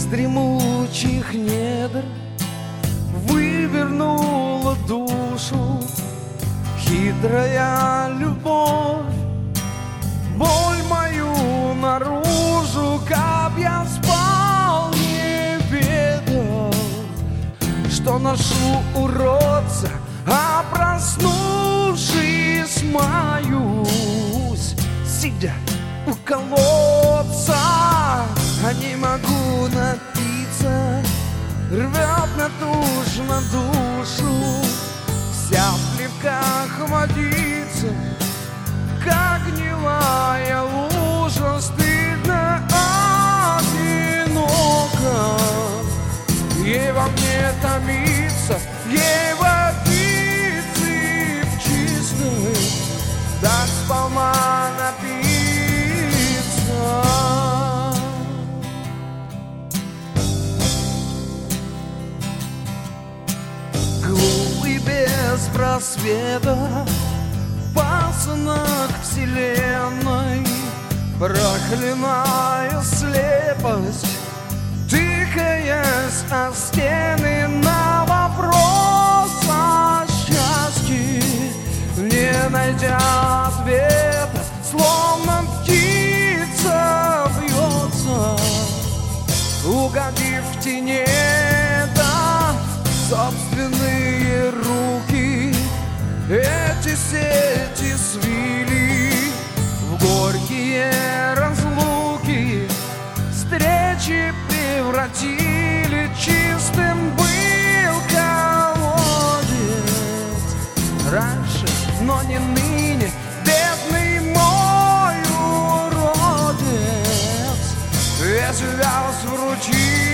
дремучих недр вывернула душу хитрая любовь. Боль мою наружу, как я спал, не ведал, что ношу уродца, а проснувшись маюсь, сидя у колодца. А не могу напиться, рвет натужно душу, вся в плевках водица, как гнилая лужа, стыдно, одиноко. Ей во мне томиться, ей водицы в чистой, так сполна напиться. Глупый без просвета пасынок вселенной, проклиная слепость, тыкаясь о стены на вопрос о счастье, не найдя ответа, словно птица бьется, угодив в тенета собственные руки. Эти сети свили в горькие разлуки, встречи превратили, чистым был колодец раньше, но не ныне, бедный мой уродец, весь увяз в ручьи.